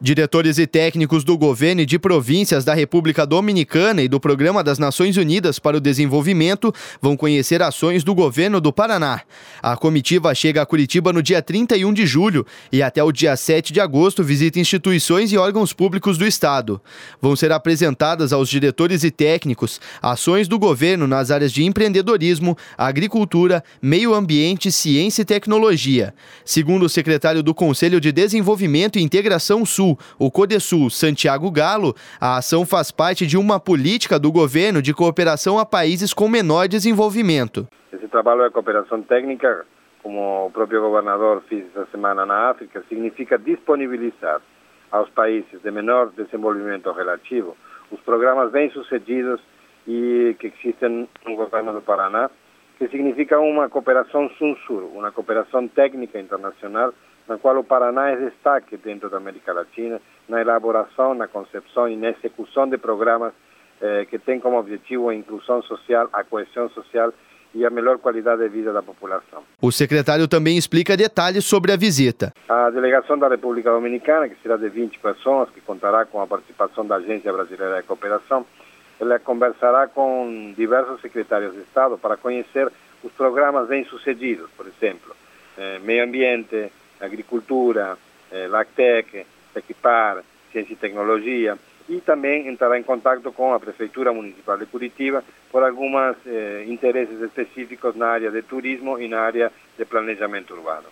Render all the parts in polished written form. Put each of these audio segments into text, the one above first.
Diretores e técnicos do governo e de províncias da República Dominicana e do Programa das Nações Unidas para o Desenvolvimento vão conhecer ações do governo do Paraná. A comitiva chega a Curitiba no dia 31 de julho e até o dia 7 de agosto visita instituições e órgãos públicos do estado. Vão ser apresentadas aos diretores e técnicos ações do governo nas áreas de empreendedorismo, agricultura, meio ambiente, ciência e tecnologia. Segundo o secretário do Conselho de Desenvolvimento e Integração Sul, o CODESUL, Santiago Galo, a ação faz parte de uma política do governo de cooperação a países com menor desenvolvimento. Esse trabalho de cooperação técnica, como o próprio governador fez essa semana na África, significa disponibilizar aos países de menor desenvolvimento relativo os programas bem-sucedidos e que existem no governo do Paraná, que significa uma cooperação Sul-Sur, uma cooperação técnica internacional, na qual o Paraná é destaque dentro da América Latina, na elaboração, na concepção e na execução de programas que têm como objetivo a inclusão social, a coesão social e a melhor qualidade de vida da população. O secretário também explica detalhes sobre a visita. A delegação da República Dominicana, que será de 20 pessoas, que contará com a participação da Agência Brasileira de Cooperação, ela conversará com diversos secretários de Estado para conhecer os programas bem-sucedidos, por exemplo, meio ambiente, agricultura, LACTEC, Equipar, ciência e tecnologia, e também entrará em contato com a Prefeitura Municipal de Curitiba por alguns interesses específicos na área de turismo e na área de planejamento urbano.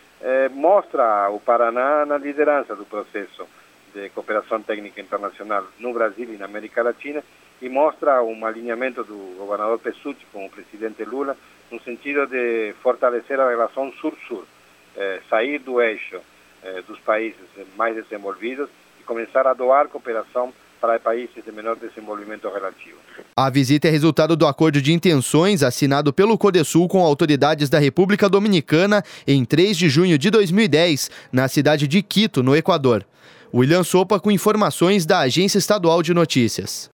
Mostra o Paraná na liderança do processo de cooperação técnica internacional no Brasil e na América Latina e mostra um alinhamento do governador Pessutti com o presidente Lula no sentido de fortalecer a relação Sul-Sur, sair do eixo dos países mais desenvolvidos e começar a doar cooperação para países de menor desenvolvimento relativo. A visita é resultado do acordo de intenções assinado pelo CODESUL com autoridades da República Dominicana em 3 de junho de 2010, na cidade de Quito, no Equador. William Sopa com informações da Agência Estadual de Notícias.